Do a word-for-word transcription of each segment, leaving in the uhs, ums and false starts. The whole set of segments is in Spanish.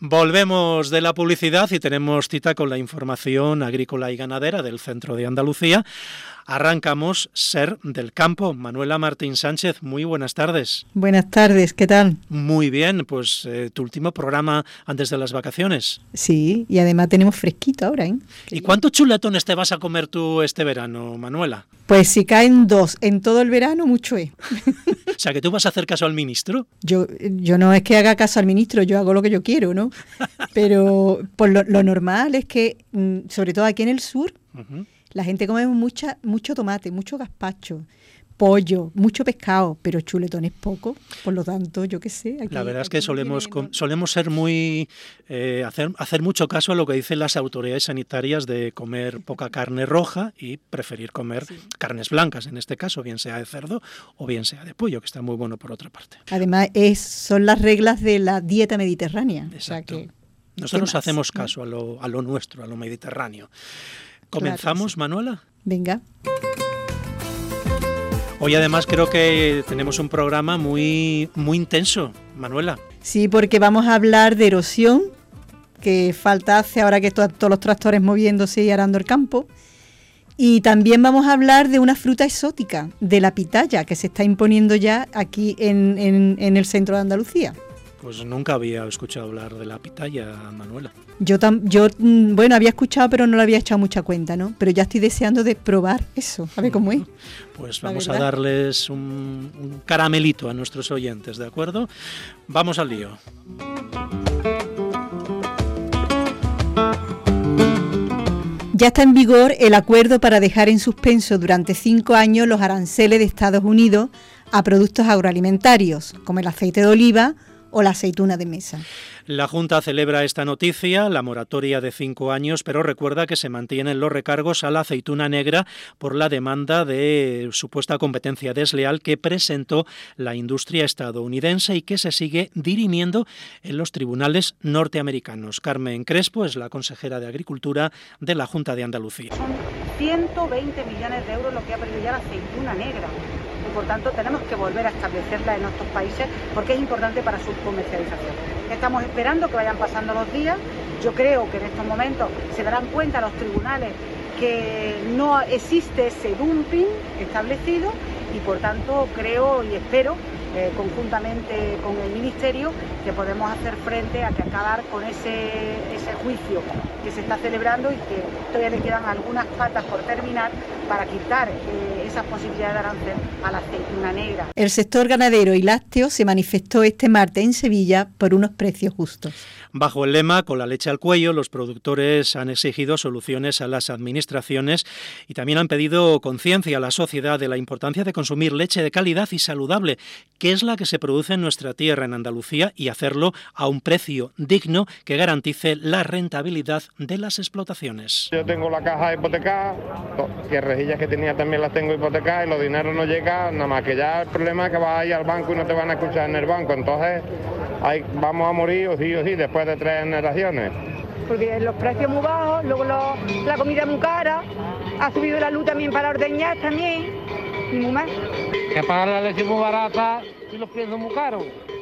Volvemos de la publicidad y tenemos cita con la información agrícola y ganadera del centro de Andalucía. Arrancamos Ser del Campo. Manuela Martín Sánchez, muy buenas tardes. Buenas tardes, ¿qué tal? Muy bien, pues eh, tu último programa antes de las vacaciones. Sí, y además tenemos fresquito ahora, ¿eh? ¿Y cuántos chuletones te vas a comer tú este verano, Manuela? Pues si caen dos en todo el verano, mucho es. O sea, que tú vas a hacer caso al ministro. Yo, yo no es que haga caso al ministro, yo hago lo que yo quiero, ¿no? Pero por lo, lo normal es que, sobre todo aquí en el sur, uh-huh. la gente come mucha, mucho tomate, mucho gazpacho, pollo, mucho pescado, pero chuletones poco. Por lo tanto, yo qué sé. Aquí, la verdad es que solemos tiene... solemos ser muy eh, hacer hacer mucho caso a lo que dicen las autoridades sanitarias de comer poca carne roja y preferir comer sí. carnes blancas, en este caso, bien sea de cerdo o bien sea de pollo, que está muy bueno por otra parte. Además, es, son las reglas de la dieta mediterránea. Exacto. O sea que, nosotros hacemos caso a lo, a lo nuestro, a lo mediterráneo. ¿Comenzamos, claro, sí. Manuela? Venga. Hoy además creo que tenemos un programa muy, muy intenso, Manuela. Sí, porque vamos a hablar de erosión, que falta hace ahora que to- todos los tractores moviéndose y arando el campo. Y también vamos a hablar de una fruta exótica, de la pitaya, que se está imponiendo ya aquí en, en, en el centro de Andalucía. Pues nunca había escuchado hablar de la pitaya, Manuela. Yo, tam, yo, bueno, había escuchado, pero no le había echado mucha cuenta, ¿no? Pero ya estoy deseando de probar eso, a ver cómo es. Pues vamos a darles un, un caramelito a nuestros oyentes, ¿de acuerdo? Vamos al lío. Ya está en vigor el acuerdo para dejar en suspenso durante cinco años los aranceles de Estados Unidos a productos agroalimentarios, como el aceite de oliva o la aceituna de mesa. La Junta celebra esta noticia, la moratoria de cinco años, pero recuerda que se mantienen los recargos a la aceituna negra por la demanda de supuesta competencia desleal que presentó la industria estadounidense y que se sigue dirimiendo en los tribunales norteamericanos. Carmen Crespo es la consejera de Agricultura de la Junta de Andalucía. Son ciento veinte millones de euros lo que ha perdido ya la aceituna negra. Y por tanto tenemos que volver a establecerla en nuestros países porque es importante para su comercialización. Estamos esperando que vayan pasando los días. Yo creo que en estos momentos se darán cuenta los tribunales que no existe ese dumping establecido y por tanto creo y espero eh, conjuntamente con el Ministerio que podemos hacer frente a que acabar con ese, ese juicio que se está celebrando y que todavía le quedan algunas patas por terminar para quitar eh, esas posibilidades de arancel a la aceituna negra. El sector ganadero y lácteo se manifestó este martes en Sevilla por unos precios justos. Bajo el lema "Con la leche al cuello", los productores han exigido soluciones a las administraciones y también han pedido conciencia a la sociedad de la importancia de consumir leche de calidad y saludable, que es la que se produce en nuestra tierra, en Andalucía, y hacerlo a un precio digno que garantice la rentabilidad de las explotaciones. Yo tengo la caja hipotecada, que rejillas que tenía también las tengo hipotecadas y los dineros no llegan, nada más que ya el problema es que vas a ir al banco y no te van a escuchar en el banco, entonces ahí vamos a morir o sí o sí después de tres generaciones. Porque los precios muy bajos, luego lo, la comida muy cara, ha subido la luz también para ordeñar también, y muy mal. Que pagar la leche muy barata y los precios muy caros.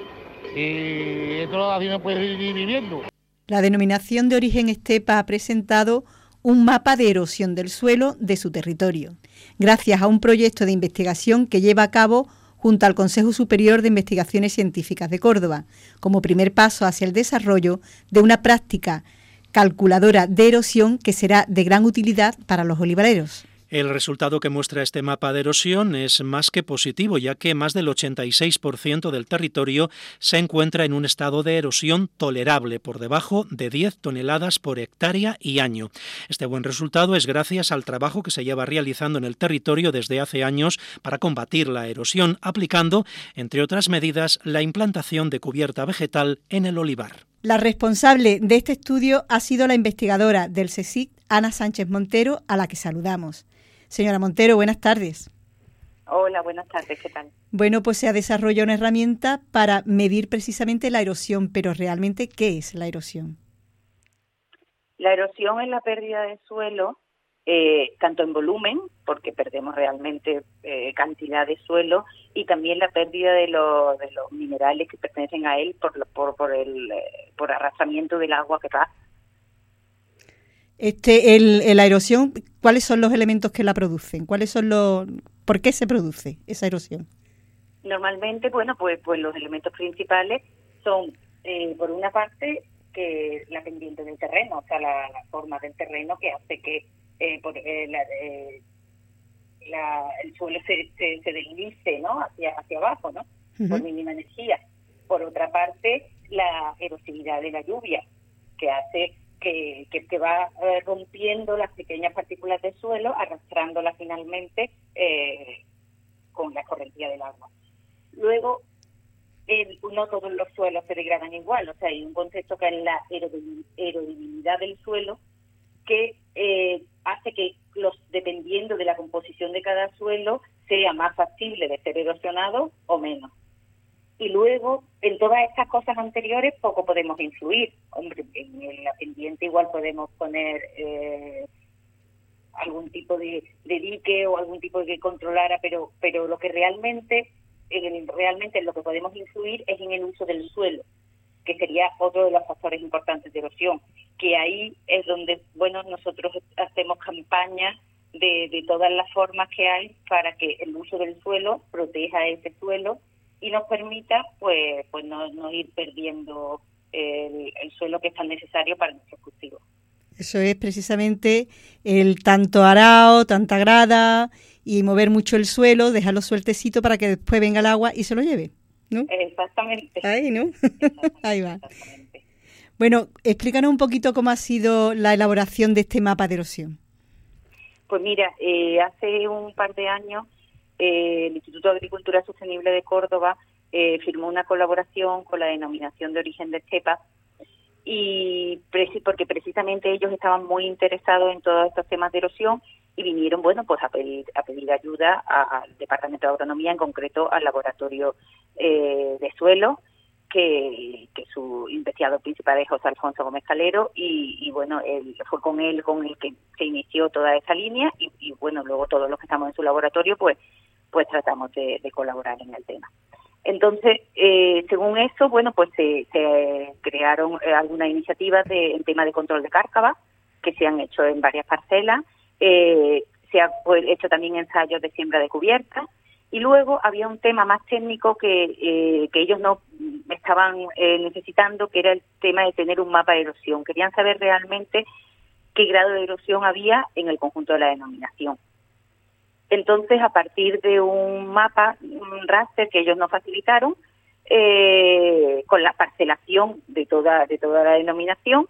Y esto así no puede ir viviendo. La denominación de origen Estepa ha presentado un mapa de erosión del suelo de su territorio, gracias a un proyecto de investigación que lleva a cabo junto al Consejo Superior de Investigaciones Científicas de Córdoba, como primer paso hacia el desarrollo de una práctica calculadora de erosión que será de gran utilidad para los olivareros. El resultado que muestra este mapa de erosión es más que positivo, ya que más del ochenta y seis por ciento del territorio se encuentra en un estado de erosión tolerable, por debajo de diez toneladas por hectárea y año. Este buen resultado es gracias al trabajo que se lleva realizando en el territorio desde hace años para combatir la erosión, aplicando, entre otras medidas, la implantación de cubierta vegetal en el olivar. La responsable de este estudio ha sido la investigadora del CSIC, Ana Sánchez Montero, a la que saludamos. Señora Montero, buenas tardes. Hola, buenas tardes, ¿qué tal? Bueno, pues se ha desarrollado una herramienta para medir precisamente la erosión, pero realmente, ¿qué es la erosión? La erosión es la pérdida de suelo eh, tanto en volumen, porque perdemos realmente eh, cantidad de suelo, y también la pérdida de, lo, de los minerales que pertenecen a él por, por, por el eh, por arrastramiento del agua que va. Este, el, el, la erosión, ¿cuáles son los elementos que la producen? ¿Cuáles son los, por qué se produce esa erosión? Normalmente, bueno, pues, pues los elementos principales son, eh, por una parte, que la pendiente del terreno, o sea, la, la forma del terreno que hace que eh, por, eh, la, eh, la, el suelo se, se, se deslice, ¿no?, hacia, hacia abajo, ¿no?, uh-huh. por mínima energía. Por otra parte, la erosividad de la lluvia, que hace que, que, que va eh, rompiendo las pequeñas partículas de suelo, arrastrándolas finalmente eh, con la correntía del agua. Luego, el, no todos los suelos se degradan igual, o sea, hay un concepto que es la erodibilidad del suelo, que eh, hace que, los dependiendo de la composición de cada suelo, sea más factible de ser erosionado o menos. Y luego, en todas estas cosas anteriores, poco podemos influir. Hombre, en la pendiente igual podemos poner eh, algún tipo de, de dique o algún tipo de que controlara, pero pero lo que realmente, en, realmente en lo que podemos influir es en el uso del suelo, que sería otro de los factores importantes de erosión, que ahí es donde, bueno, nosotros hacemos campañas de, de todas las formas que hay para que el uso del suelo proteja ese suelo y nos permita, pues, pues no, no ir perdiendo el, el suelo que es tan necesario para nuestros cultivos. Eso es precisamente el tanto arao, tanta grada y mover mucho el suelo, dejarlo sueltecito para que después venga el agua y se lo lleve, ¿no? Exactamente. Ahí, ¿no? Ahí va. Bueno, explícanos un poquito cómo ha sido la elaboración de este mapa de erosión. Pues mira, eh, hace un par de años eh, el Instituto de Agricultura Sostenible de Córdoba eh, firmó una colaboración con la denominación de origen de Estepa, y porque precisamente ellos estaban muy interesados en todos estos temas de erosión y vinieron, bueno, pues a pedir a pedir ayuda al Departamento de Agronomía, en concreto al Laboratorio eh, de Suelo, que, que su investigador principal es José Alfonso Gómez Calero, y, y bueno, él, fue con él con el que se inició toda esa línea, y, y bueno, luego todos los que estamos en su laboratorio, pues pues tratamos de, de colaborar en el tema. Entonces, eh, según eso, bueno, pues se, se crearon eh, algunas iniciativas de, en tema de control de cárcava, que se han hecho en varias parcelas, eh, se han pues, hecho también ensayos de siembra de cubierta, y luego había un tema más técnico que, eh, que ellos no estaban eh, necesitando, que era el tema de tener un mapa de erosión. Querían saber realmente qué grado de erosión había en el conjunto de la denominación. Entonces, a partir de un mapa, un raster que ellos nos facilitaron, eh, con la parcelación de toda de toda la denominación,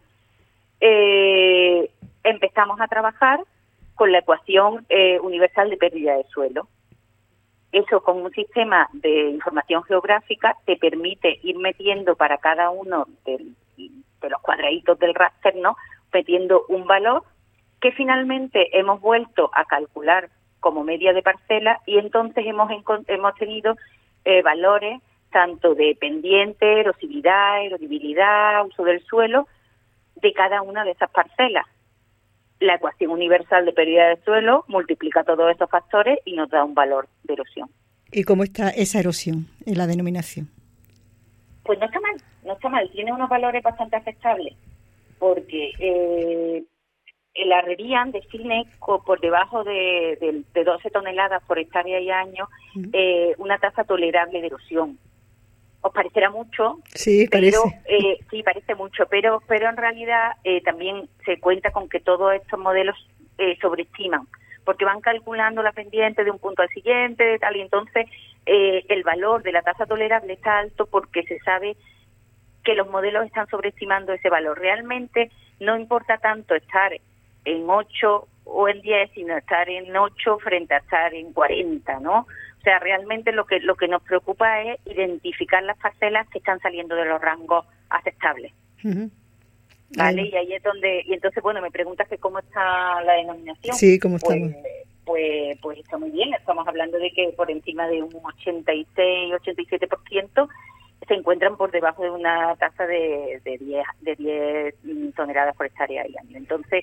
eh, empezamos a trabajar con la ecuación eh, universal de pérdida de suelo. Eso, con un sistema de información geográfica, te permite ir metiendo para cada uno de, de los cuadraditos del raster, ¿no?, metiendo un valor que finalmente hemos vuelto a calcular como media de parcela, y entonces hemos hemos tenido eh, valores tanto de pendiente, erosividad, erodibilidad, uso del suelo, de cada una de esas parcelas. La ecuación universal de pérdida de suelo multiplica todos esos factores y nos da un valor de erosión. ¿Y cómo está esa erosión en la denominación? Pues no está mal, no está mal, tiene unos valores bastante aceptables, porque eh, el Arrerian define por debajo de, de, de doce toneladas por hectárea y año eh, una tasa tolerable de erosión. Os parecerá mucho, sí, pero parece. Eh, sí, parece mucho, pero pero en realidad eh, también se cuenta con que todos estos modelos eh, sobreestiman, porque van calculando la pendiente de un punto al siguiente, de tal, y entonces eh, el valor de la tasa tolerable está alto porque se sabe que los modelos están sobreestimando ese valor. Realmente no importa tanto estar en ocho o en diez, sino estar en ocho frente a estar en cuarenta, ¿no? O sea, realmente lo que lo que nos preocupa es identificar las parcelas que están saliendo de los rangos aceptables. Uh-huh. ¿Vale? Uh-huh. Y ahí es donde... Y entonces, bueno, me preguntas que cómo está la denominación. Sí, ¿cómo estamos? Pues, pues, pues está muy bien. Estamos hablando de que por encima de un ochenta y seis, ochenta y siete por ciento se encuentran por debajo de una tasa de, de diez toneladas por hectárea y año. Entonces,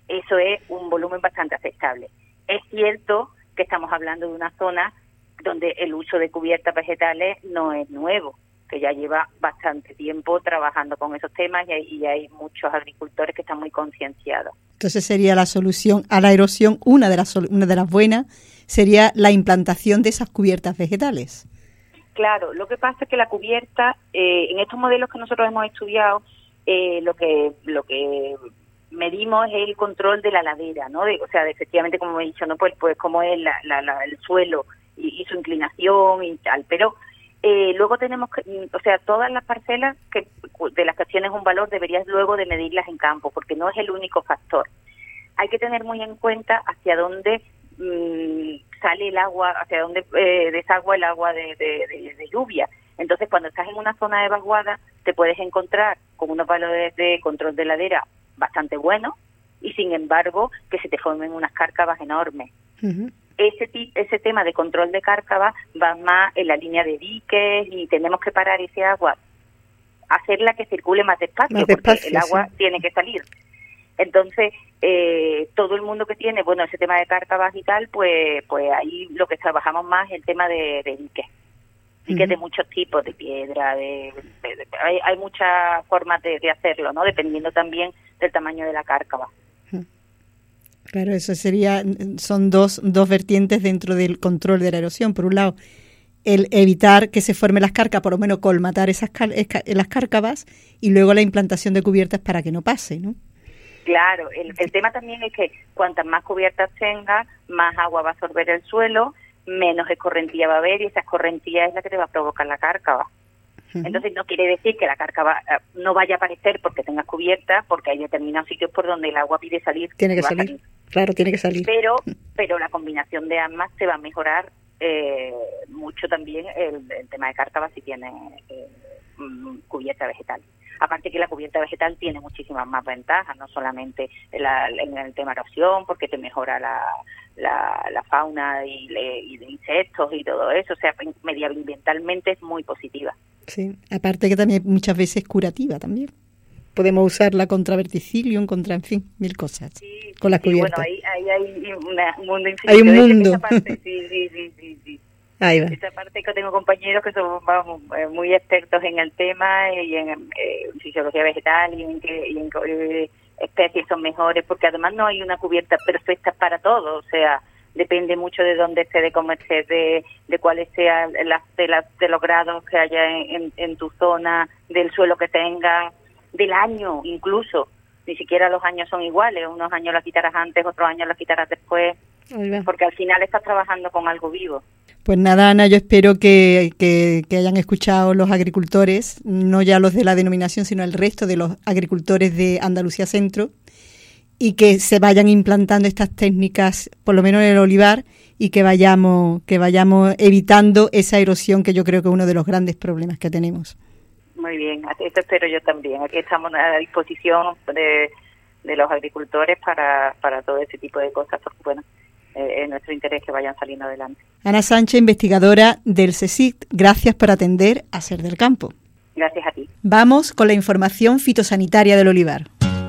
eso es un volumen bastante aceptable. Es cierto que estamos hablando de una zona donde el uso de cubiertas vegetales no es nuevo, que ya lleva bastante tiempo trabajando con esos temas y hay, y hay muchos agricultores que están muy concienciados. Entonces sería la solución a la erosión, una de las una de las buenas sería la implantación de esas cubiertas vegetales. Claro, lo que pasa es que la cubierta, eh, en estos modelos que nosotros hemos estudiado, eh, lo que lo que medimos es el control de la ladera, ¿no? De, o sea, de, efectivamente, como he dicho, no pues pues cómo es la, la, la, el suelo y, y su inclinación y tal, pero eh, luego tenemos que, o sea, todas las parcelas que de las que tienes un valor deberías luego de medirlas en campo, porque no es el único factor. Hay que tener muy en cuenta hacia dónde mmm, sale el agua, hacia dónde eh, desagua el agua de, de, de, de lluvia. Entonces, cuando estás en una zona evacuada, te puedes encontrar con unos valores de control de ladera bastante buenos y, sin embargo, que se te formen unas cárcavas enormes. Uh-huh. Ese, ese tema de control de cárcavas va más en la línea de diques y tenemos que parar ese agua, hacerla que circule más despacio, más despacio porque el agua sí. tiene que salir. Entonces, eh, todo el mundo que tiene, bueno, ese tema de cárcavas y tal, pues pues ahí lo que trabajamos más es el tema de, de diques. Diques uh-huh. de muchos tipos, de piedra, de, de, de hay, hay muchas formas de, de hacerlo, ¿no? Dependiendo también del tamaño de la cárcava. Claro, eso sería, son dos, dos vertientes dentro del control de la erosión. Por un lado, el evitar que se formen las cárcavas, por lo menos colmatar esas las cárcavas, y luego la implantación de cubiertas para que no pase, ¿no? Claro, el, el tema también es que cuantas más cubiertas tenga, más agua va a absorber el suelo, menos escorrentía va a haber, y esa escorrentía es la que te va a provocar la cárcava. Entonces no quiere decir que la cárcava no vaya a aparecer porque tengas cubierta, porque hay determinados sitios por donde el agua pide salir. Tiene que salir. salir, claro, tiene que salir. Pero pero la combinación de ambas te va a mejorar eh, mucho también el, el tema de cárcava si tiene eh, cubierta vegetal. Aparte que la cubierta vegetal tiene muchísimas más ventajas, no solamente en, la, en el tema erosión, porque te mejora la, la, la fauna y, le, y de insectos y todo eso, o sea, medioambientalmente es muy positiva. Sí, aparte que también muchas veces es curativa también. Podemos usarla contra verticillium, contra, en fin, mil cosas, sí, con las sí, cubiertas. Bueno, ahí, ahí hay una, un mundo infinito. Hay un mundo. Esa parte, sí, sí, sí, sí, sí. Ahí va. Esa parte que tengo compañeros que son vamos, muy expertos en el tema y en eh, fisiología vegetal y en qué y en qué especies son mejores, porque además no hay una cubierta perfecta para todo, o sea, depende mucho de dónde esté, de cómo esté, de, de cuáles sean las de, las, de los grados que haya en, en, en tu zona, del suelo que tenga, del año incluso. Ni siquiera los años son iguales, unos años las quitarás antes, otros años las quitarás después, porque al final estás trabajando con algo vivo. Pues nada, Ana, yo espero que, que, que hayan escuchado los agricultores, no ya los de la denominación, sino el resto de los agricultores de Andalucía Centro, y que se vayan implantando estas técnicas, por lo menos en el olivar, y que vayamos que vayamos evitando esa erosión que yo creo que es uno de los grandes problemas que tenemos. Muy bien, eso espero yo también. Aquí estamos a disposición de, de los agricultores para, para todo ese tipo de cosas, porque bueno, eh, es nuestro interés que vayan saliendo adelante. Ana Sánchez, investigadora del CSIC, gracias por atender a Ser del Campo. Gracias a ti. Vamos con la información fitosanitaria del olivar.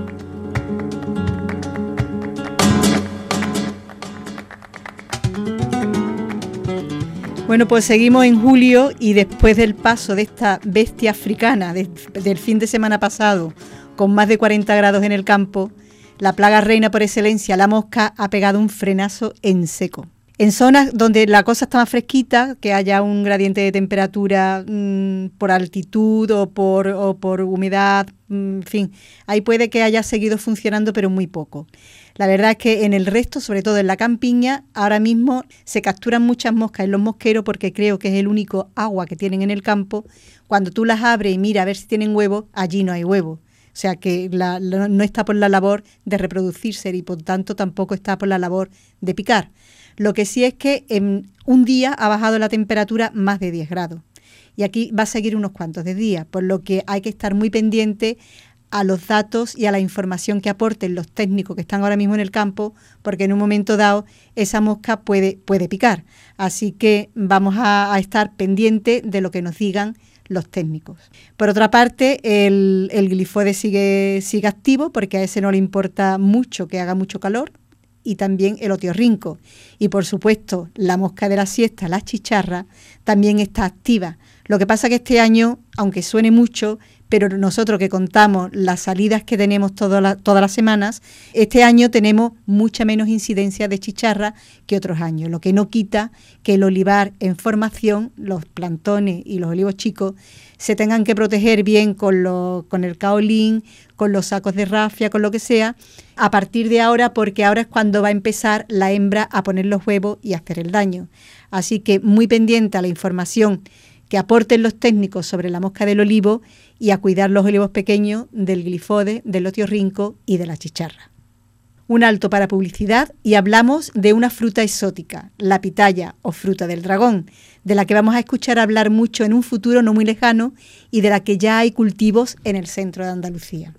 Bueno, pues seguimos en julio y después del paso de esta bestia africana de, del fin de semana pasado, con más de cuarenta grados en el campo, la plaga reina por excelencia, la mosca, ha pegado un frenazo en seco. En zonas donde la cosa está más fresquita, que haya un gradiente de temperatura mmm, por altitud o por, o por humedad, mmm, en fin, ahí puede que haya seguido funcionando, pero muy poco. La verdad es que en el resto, sobre todo en la campiña, ahora mismo se capturan muchas moscas en los mosqueros porque creo que es el único agua que tienen en el campo. Cuando tú las abres y miras a ver si tienen huevos, allí no hay huevos. O sea que la, la, no está por la labor de reproducirse y por tanto tampoco está por la labor de picar. Lo que sí es que en un día ha bajado la temperatura más de diez grados. Y aquí va a seguir unos cuantos de días, por lo que hay que estar muy pendiente a los datos y a la información que aporten los técnicos que están ahora mismo en el campo, porque en un momento dado esa mosca puede, puede picar. Así que vamos a, a estar pendientes de lo que nos digan los técnicos. Por otra parte, el, el glifode sigue, sigue activo porque a ese no le importa mucho que haga mucho calor, y también el otiorrinco. Y por supuesto, la mosca de la siesta, la chicharra, también está activa. Lo que pasa que este año, aunque suene mucho, pero nosotros que contamos las salidas que tenemos toda la, todas las semanas, este año tenemos mucha menos incidencia de chicharra que otros años, lo que no quita que el olivar en formación, los plantones y los olivos chicos, se tengan que proteger bien con, lo, con el caolín, con los sacos de rafia, con lo que sea, a partir de ahora, porque ahora es cuando va a empezar la hembra a poner los huevos y a hacer el daño. Así que muy pendiente a la información que aporten los técnicos sobre la mosca del olivo y a cuidar los olivos pequeños del glifode, del otiorrinco y de la chicharra. Un alto para publicidad y hablamos de una fruta exótica, la pitaya o fruta del dragón, de la que vamos a escuchar hablar mucho en un futuro no muy lejano y de la que ya hay cultivos en el centro de Andalucía.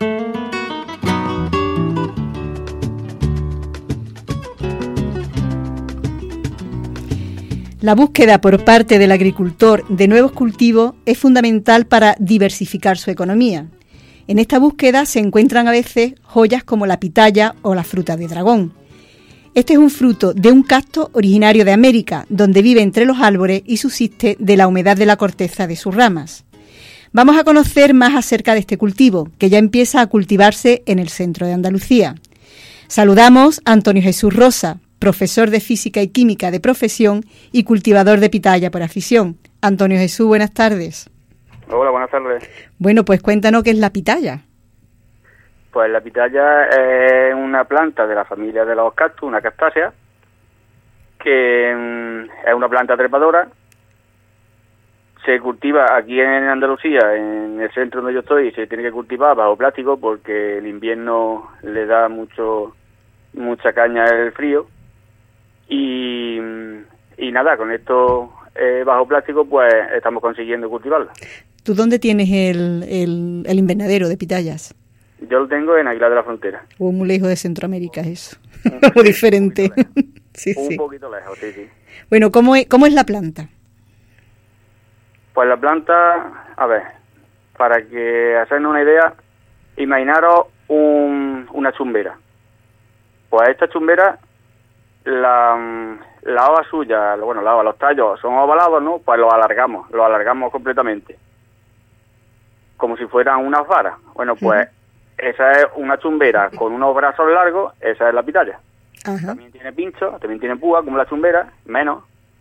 La búsqueda por parte del agricultor de nuevos cultivos es fundamental para diversificar su economía. En esta búsqueda se encuentran a veces joyas como la pitaya o la fruta de dragón. Este es un fruto de un cacto originario de América, donde vive entre los árboles y subsiste de la humedad de la corteza de sus ramas. Vamos a conocer más acerca de este cultivo, que ya empieza a cultivarse en el centro de Andalucía. Saludamos a Antonio Jesús Rosa, profesor de Física y Química de profesión y cultivador de pitaya por afición. Antonio Jesús, buenas tardes. Hola, buenas tardes. Bueno, pues cuéntanos qué es la pitaya. Pues la pitaya es una planta de la familia de los cactus, una cactácea, que mm, es una planta trepadora. Se cultiva aquí en Andalucía, en el centro donde yo estoy, se tiene que cultivar bajo plástico porque el invierno le da mucho mucha caña el frío. Y, y nada, con esto eh, bajo plástico pues estamos consiguiendo cultivarla. ¿Tú dónde tienes el, el, el invernadero de pitayas? Yo lo tengo en Aguilar de la Frontera. O muy lejos de Centroamérica eso. O diferente. Un sí, un sí. poquito lejos, sí, sí. Bueno, ¿cómo es, cómo es la planta? Pues la planta, a ver, para que hacernos una idea, imaginaros un, una chumbera. Pues esta chumbera, la, la hoja suya, bueno, la hoja, los tallos son ovalados, ¿no? Pues los alargamos, los alargamos completamente. Como si fueran unas varas. Bueno, pues uh-huh. esa es una chumbera con unos brazos largos, esa es la pitaya. Uh-huh. También tiene pincho, también tiene púa, como la chumbera, menos.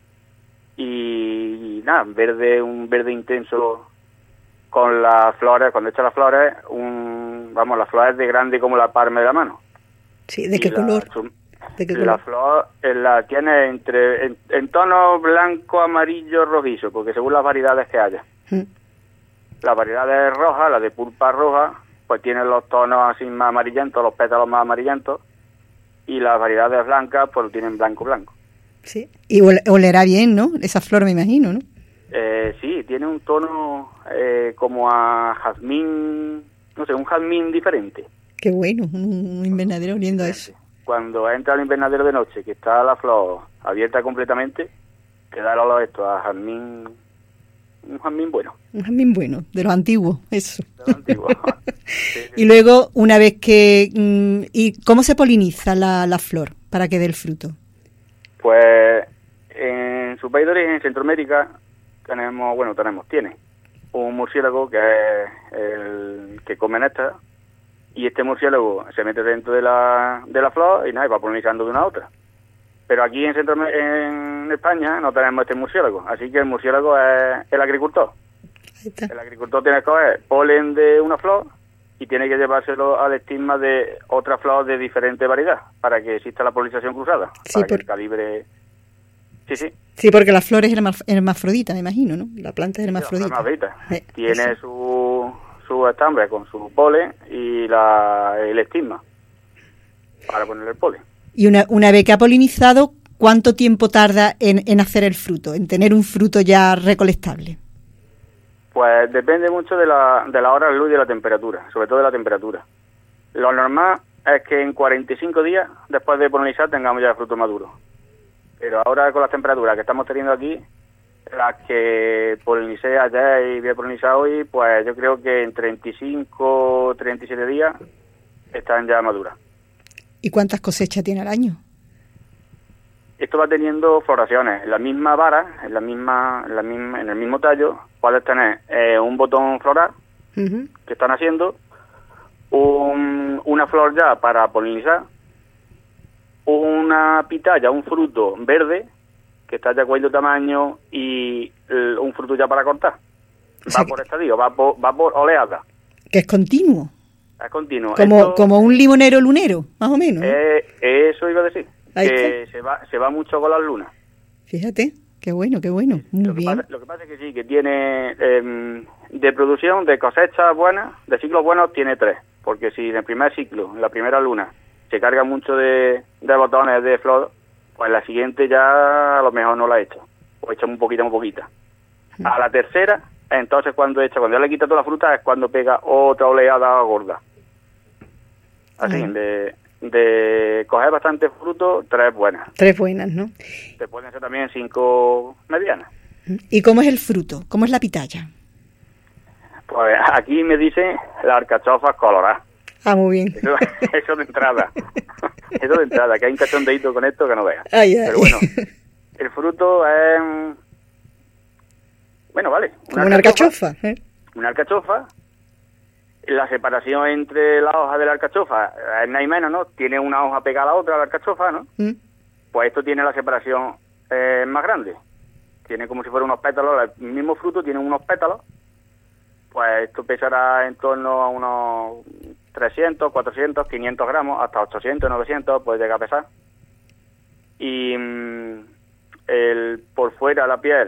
Y, y nada, verde, un verde intenso con las flores, cuando echa las flores, un, vamos, las flores de grande como la palma de la mano. Sí, ¿de qué la, color? ¿De qué la color? flor eh, la tiene entre en, en tono blanco, amarillo, rojizo, porque según las variedades que haya. Mm. Las variedades rojas, la de pulpa roja, pues tienen los tonos así más amarillentos, los pétalos más amarillentos, y las variedades blancas, pues tienen blanco blanco. Sí, y olerá bien, ¿no? Esa flor me imagino, ¿no? Eh, sí, tiene un tono eh, como a jazmín, no sé, un jazmín diferente. Qué bueno, un invernadero oliendo a eso. Cuando entra al invernadero de noche, que está la flor abierta completamente, te da el olor esto a jazmín, un jazmín bueno. Un jazmín bueno, de los antiguos, eso. De los antiguos. Sí, sí. Y luego, una vez que... ¿Y cómo se poliniza la, la flor para que dé el fruto? Pues en su país de origen, en Centroamérica, tenemos, bueno, tenemos, tiene un murciélago que es el que come néctar. Y este murciélago se mete dentro de la de la flor y nada, y va polinizando de una a otra. Pero aquí en Centro, en España no tenemos este murciélago, así que el murciélago es el agricultor. Ahí está. El agricultor tiene que coger polen de una flor y tiene que llevárselo al estigma de otra flor de diferente variedad para que exista la polinización cruzada, sí, para por... que el calibre... Sí, sí. Sí, porque la flor es hermafrodita, me imagino, ¿no? La planta es hermafrodita. Sí, hermafrodita. Eh, tiene eso. su... su estambre con su polen y la, el estigma para poner el polen. Y una, una vez que ha polinizado, ¿cuánto tiempo tarda en, en hacer el fruto, en tener un fruto ya recolectable? Pues depende mucho de la, de la hora de luz y de la temperatura, sobre todo de la temperatura. Lo normal es que en cuarenta y cinco días después de polinizar tengamos ya el fruto maduro. Pero ahora con las temperaturas que estamos teniendo aquí, las que polinicé ayer y voy a polinizar hoy, pues yo creo que en treinta y cinco, treinta y siete días están ya maduras. ¿Y cuántas cosechas tiene al año? Esto va teniendo floraciones. En la misma vara, en la misma, en la misma, en el mismo tallo, puedes tener eh, un botón floral uh-huh. que están haciendo, un, una flor ya para polinizar, una pitaya, un fruto verde que está ya cogiendo tamaño y el, un fruto ya para cortar. O va por estadio, va por, va por oleada. Que es continuo. Es continuo. Como, Esto, como un limonero lunero, más o menos. Eh, eso iba a decir. Ahí que se va, se va mucho con las lunas. Fíjate, qué bueno, qué bueno. Muy lo, que bien. pasa, lo que pasa es que sí, que tiene eh, de producción, de cosechas buenas, de ciclos buenos, tiene tres. Porque si en el primer ciclo, en la primera luna, se carga mucho de, de botones de flor, pues la siguiente ya a lo mejor no la he hecho. O he hecho un poquito, un poquita. A la tercera, entonces cuando he hecho, cuando ya le quita toda la fruta, es cuando pega otra oleada gorda. Así, uh-huh. de... de coger bastante fruto, tres buenas. Tres buenas, ¿no? Te pueden ser también cinco medianas. ¿Y cómo es el fruto? ¿Cómo es la pitaya? Pues aquí me dicen las alcachofas coloradas. Ah, muy bien. Eso, eso de entrada. Eso de entrada, que hay un cachondeíto con esto que no veas. Ay, ay. Pero bueno, el fruto es... Bueno, vale. Una Como una alcachofa. ¿eh? Una alcachofa. La separación entre las hojas de la alcachofa es nada y menos, ¿no? Tiene una hoja pegada a la otra, la alcachofa, ¿no? ¿Mm? Pues esto tiene la separación eh, más grande. Tiene como si fuera unos pétalos, el mismo fruto tiene unos pétalos. Pues esto pesará en torno a unos trescientos, cuatrocientos, quinientos gramos, hasta ochocientos, novecientos puede llegar a pesar. Y mmm, el por fuera la piel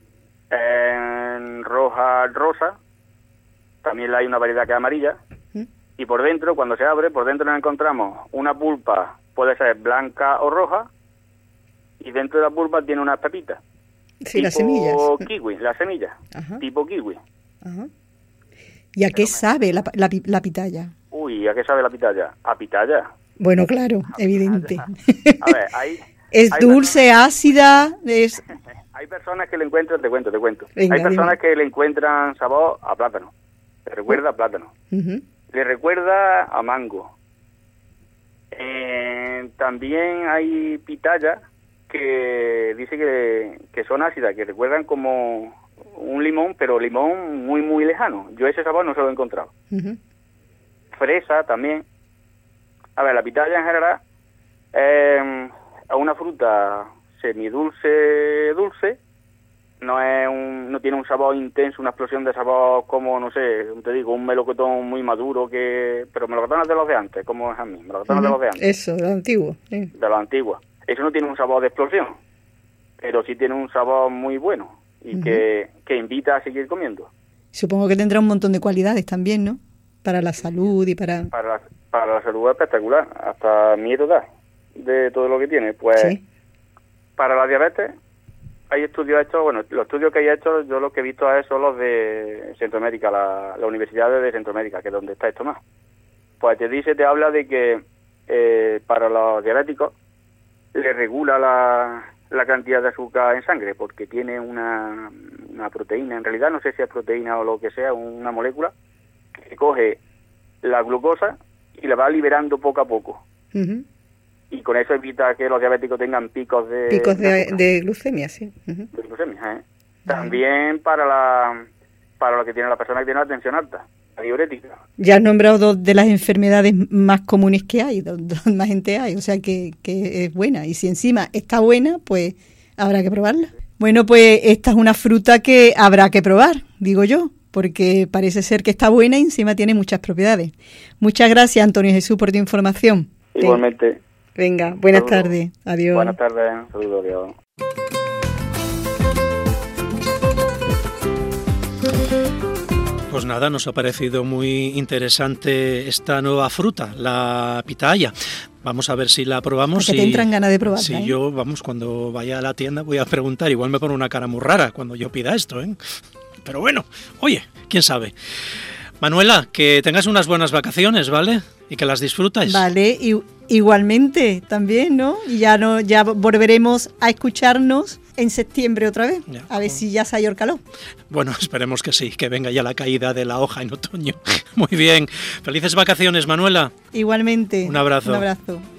en roja, rosa. También hay una variedad que es amarilla. ¿Mm? Y por dentro, cuando se abre, por dentro nos encontramos una pulpa, puede ser blanca o roja, y dentro de la pulpa tiene unas pepitas. Sí, las semillas. Kiwi, las semillas, Ajá. tipo kiwi. Ajá. ¿Y a qué Pero sabe la, la, la pitaya? Uy, ¿a qué sabe la pitaya? A pitaya. Bueno, claro, a evidente. Pitaya. A ver, hay... ¿Es hay dulce, personas... ácida? Es... Hay personas que le encuentran, te cuento, te cuento. Venga, hay personas dime. que le encuentran sabor a plátano. Le recuerda a plátano. Uh-huh. Le recuerda a mango. Eh, también hay pitayas que dice que, que son ácidas, que recuerdan como un limón, pero limón muy, muy lejano. Yo ese sabor no se lo he encontrado. Uh-huh. Fresa también. A ver, la pitaya en general eh, es una fruta semidulce, dulce. No es un, no tiene un sabor intenso, una explosión de sabor como, no sé, te digo, un melocotón muy maduro, que pero melocotones de los de antes, como es a mí, melocotones uh-huh. de los de antes. Eso, de los antiguos. Sí. De los antiguos. Eso no tiene un sabor de explosión, pero sí tiene un sabor muy bueno y uh-huh. que, que invita a seguir comiendo. Supongo que tendrá un montón de cualidades también, ¿no? Para la salud y para... Para la, para la salud es espectacular, hasta miedo da de todo lo que tiene. Pues sí. Para la diabetes... Hay estudios hechos, bueno, los estudios que hay hechos, yo lo que he visto es son los de Centroamérica, la, la Universidad de Centroamérica, que es donde está esto más. Pues te dice, te habla de que eh, para los diabéticos le regula la, la cantidad de azúcar en sangre, porque tiene una, una proteína, en realidad no sé si es proteína o lo que sea, una molécula, que coge la glucosa y la va liberando poco a poco. Uh-huh. Y con eso evita que los diabéticos tengan picos de... Picos de, de, de glucemia, sí. Uh-huh. De glucemia, ¿eh? También para la para lo que tiene la persona que tiene la tensión alta, la diurética. Ya has nombrado dos de las enfermedades más comunes que hay, donde más gente hay, o sea que, que es buena. Y si encima está buena, pues habrá que probarla. Bueno, pues esta es una fruta que habrá que probar, digo yo, porque parece ser que está buena y encima tiene muchas propiedades. Muchas gracias, Antonio Jesús, por tu información. Igualmente. Venga, buenas Saludos. tardes. Adiós. Buenas tardes. Saludos, adiós. Pues nada, nos ha parecido muy interesante esta nueva fruta, la pitaya. Vamos a ver si la probamos. Que te entran ganas de probarla. Si ¿eh? yo, vamos, cuando vaya a la tienda voy a preguntar. Igual me pone una cara muy rara cuando yo pida esto, ¿eh? Pero bueno, oye, quién sabe. Manuela, que tengas unas buenas vacaciones, ¿vale? Y que las disfrutáis. Vale, y igualmente también, ¿no? Y ya no, ya volveremos a escucharnos en septiembre otra vez, ya. A ver si ya se ha ido el calor. Bueno, esperemos que sí, que venga ya la caída de la hoja en otoño. Muy bien. Felices vacaciones, Manuela. Igualmente. Un abrazo. Un abrazo.